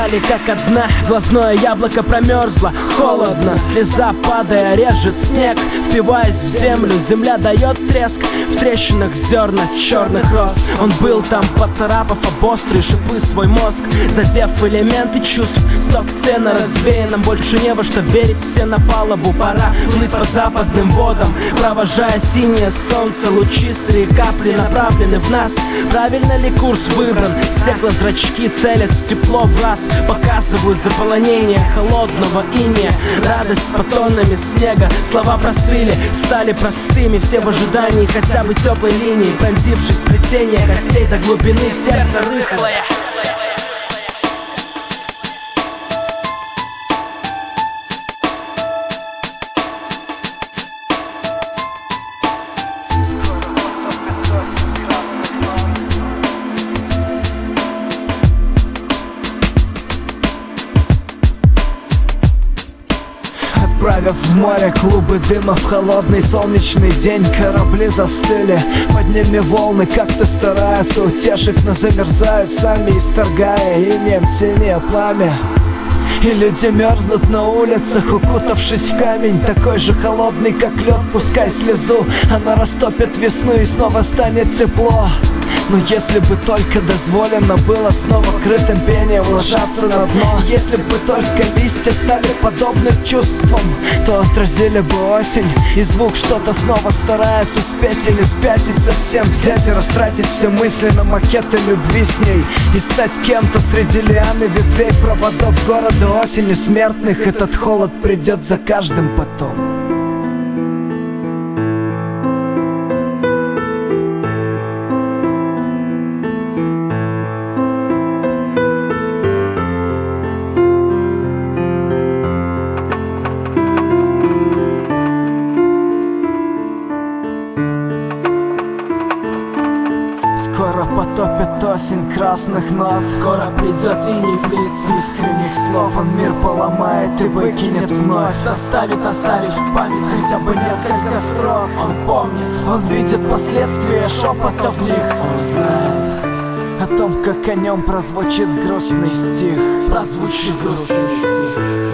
упали как одна. Глазное яблоко промерзло, холодно. Слеза падая режет снег, впиваясь в землю. Земля дает треск, в трещинах зерна черных роз. Он был там, поцарапав об острые шипы свой мозг, задев элементы чувств. Сток-сцена развеяна, больше не во что верить. Все на палубу, пора плыть по западным водам, провожая синее солнце. Лучистые капли направлены в нас. Правильно ли курс выбран? Стеклозрачки целят в тепло в раз, показывают заполонение холодного инея. Радость под тоннами снега. Слова простыли, стали простыми. Все в ожидании хотя бы теплой линии, пронзившись сплетение костей до глубины сердца рыхлое. Отправив в море клубы дыма в холодный солнечный день, корабли застыли, под ними волны как-то стараются утешить, но замерзают сами, исторгая инеем синее пламя. И люди мерзнут на улицах, укутавшись в камень, такой же холодный, как лед. Пускай слезу, она растопит весну и снова станет тепло. Но если бы только дозволено было снова крытым пением ложаться на дно, если бы только листья стали подобны чувствам, то отразили бы осень, и звук что-то снова старается спеть или спятить совсем, взять и растратить все мысли на макеты любви с ней и стать кем-то среди лиан и ветвей проводов города осени смертных. Этот холод придет за каждым потом. Скоро потопит осень красных нот, скоро придет иней в лица. Искренних слов он мир поломает и выкинет вновь, оставить в память хотя бы несколько строк. Он помнит, он видит последствия шепотов в них. Он знает о том, как о нем прозвучит грустный стих. Прозвучит грустный стих.